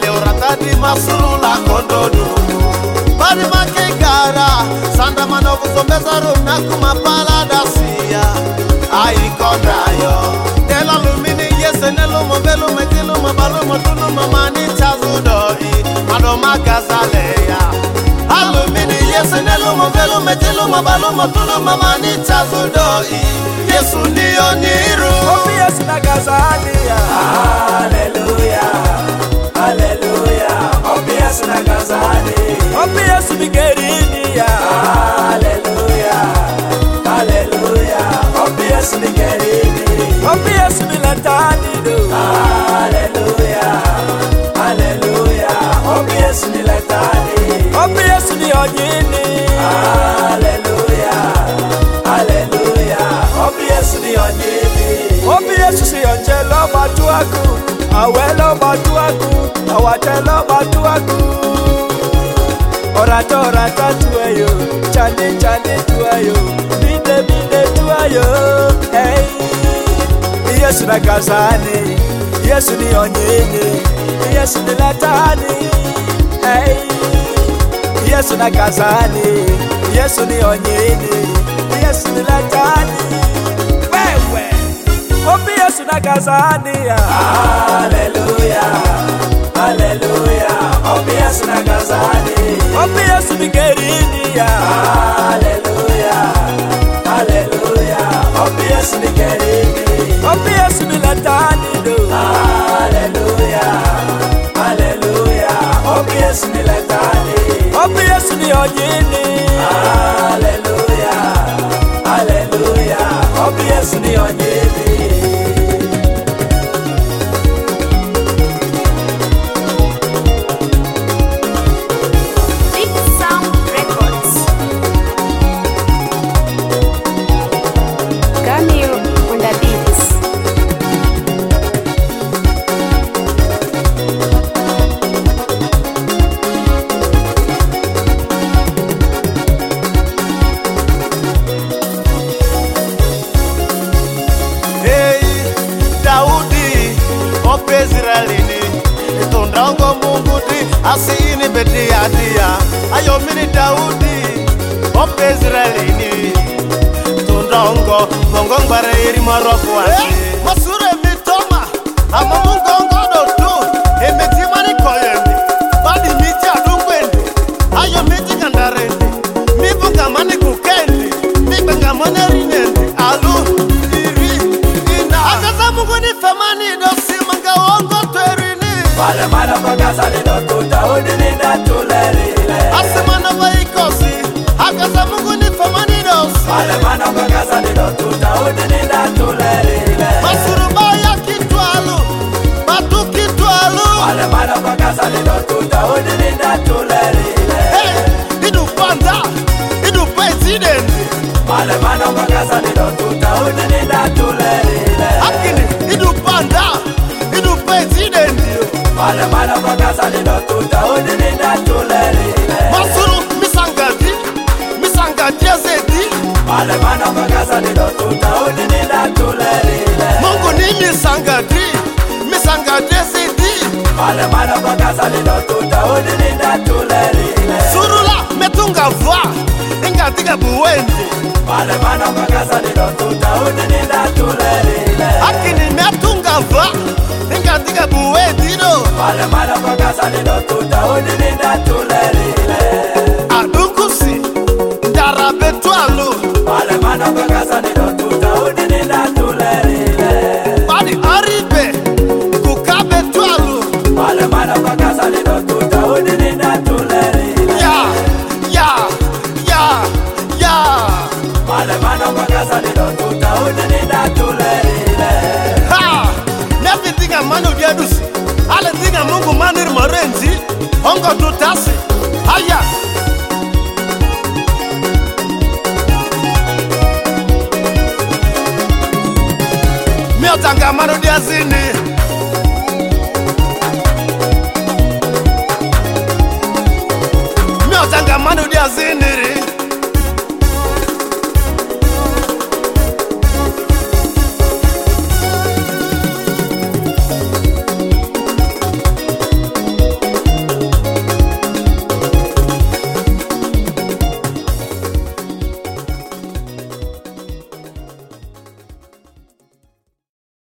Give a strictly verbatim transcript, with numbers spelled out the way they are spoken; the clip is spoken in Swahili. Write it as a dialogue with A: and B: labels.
A: uratadi masurula kondodu bari makegara sanda manovu zombeza runa kumapala dasia aikondayo dela lumini yese nelu mobelu metilu mabalu motulu mamani chazudoi madoma gazaleya alumini yese nelu mobelu metilu mabalu motulu mamani chazudoi Yesu niyo niru
B: Obi Yesu na gazania Hallelujah Hallelujah Obi Yesu na gazania Obi Yesu bigerinia Hallelujah Hallelujah Obi Yesu bigerini Obi Yesu bilatani do Hallelujah Hallelujah Obi Yesu bilatani Obi Yesu ni onyini Hallelujah Hallelujah Obi Yesu ni onyini Obi Yesu si onjelo batuaku Awelo batuaku Awatelo batuaku Orata orata tuayo Chane chane tuayo Bide bide tuayo Hey Yesu na kazani Yesu ni onyini Yesu ni latani Hey Yesu na kazani Yesu ni onyini Yesu ni latani Wewe Obi Yesu na kazani Hallelujah Hallelujah Obi Yesu na kazani Obi Yesu bigerini Hallelujah Hallelujah Obi Yesu bigerini Obi Yesu bilatani do Hallelujah Hallelujah Obi Yesu bilatani Obi Yesu ni onyini Hallelujah Hallelujah Obi Yesu ni onyini
A: Asini bedia dia ayo mini Daudi op Israelini tundongo bongo bare iri marofu ati masure mitoma amamungo ngodo tu emeti mani koyendi badi miti adungwendi ayo miti kandarendi mibunga mani kukendi mibunga mani rinendi alu iri ina akaza mungu ni femani dosi manga wongo twerini
B: Vale mana bagaza ni dokuta udini na tulerile
A: Asemana vaikosi Akaza mungu ni famani dosi
B: Vale mana bagaza ni dokuta udini na tulerile
A: Masurubaya kitwalu Batu kitwalu
B: Vale mana bagaza ni dokuta udini na tulerile
A: Hey, idu panda Idu presidenti
B: Vale mana bagaza ni dokuta udini na tulerile
A: Akini, idu panda Idu presidenti
B: Vale mana bagaza ni dokuta udini na tulerile
A: Masuru misangati Misangati azeti
B: Vale mana bagaza ni dokuta udini na tulerile
A: Mungu ni misangati Misangati azeti
B: Vale mana bagaza ni dokuta udini na tulerile
A: Surula metunga vwa Ingatika buwendi
B: Vale mana bagaza ni dokuta udini na tulerile
A: Akini metunga vwa Ingatika buwendi no
B: Vale mana bagaza ni dokuta udini na tulerile
A: Adukusi Ndarabe twalu
B: Vale mana bagaza ni dokuta udini na tulerile
A: Badi aribe Kukabe twalu
B: Vale mana bagaza ni dokuta udini na tulerile
A: Ya, ya, ya, ya
B: Vale mana bagaza ni dokuta udini na tulerile
A: Ha, nevi tinga manu diadusi Ale tinga mungu manir morenzi Hongo tutasi Haya Miotanga manu diazini Miotanga manu diazini